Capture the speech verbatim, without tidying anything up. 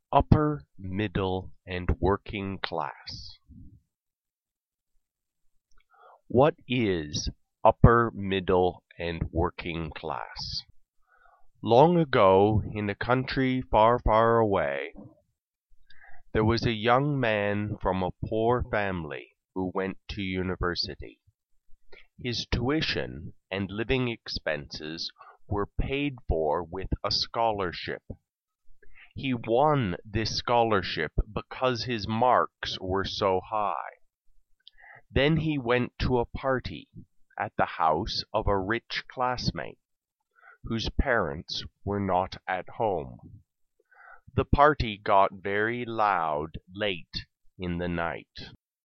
Upper, middle, and working class. What is upper, middle, and working class? Long ago, in a country far, far away, there was a young man from a poor family who went to university. His tuition and living expenses were paid for with a scholarship. He won this scholarship because his marks were so high. Then he went to a party at the house of a rich classmate, whose parents were not at home. The party got very loud late in the night.